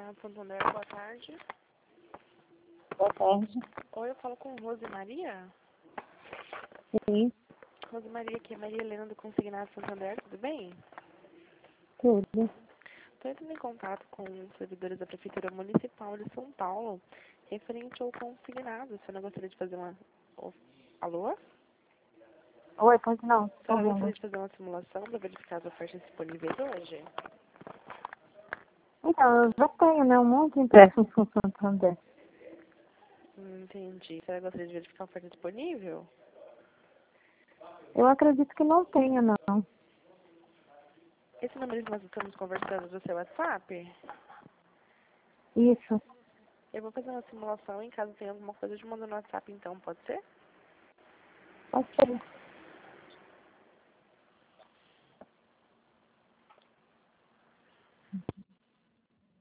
Consignado Santander, boa tarde. Boa tarde. Oi, eu falo com Rose Maria. Sim, Rose Maria, aqui é Maria Helena do Consignado Santander, tudo bem? tudo. Estou entrando em contato com os servidores da Prefeitura Municipal de São Paulo, referente ao consignado. A senhora gostaria de fazer uma... Alô? Oi, pois não, A tô senhora gostaria vendo. de fazer uma simulação para verificar as ofertas disponíveis hoje? Então, eu já tenho, né, um monte de empréstimos com Santander. Entendi. A senhora gostaria de verificar a oferta disponível? Eu acredito que não tenha, não. Esse número que nós estamos conversando do seu WhatsApp? Isso, Eu vou fazer uma simulação, em caso tenha alguma coisa, eu te mando no WhatsApp então, pode ser? pode ser.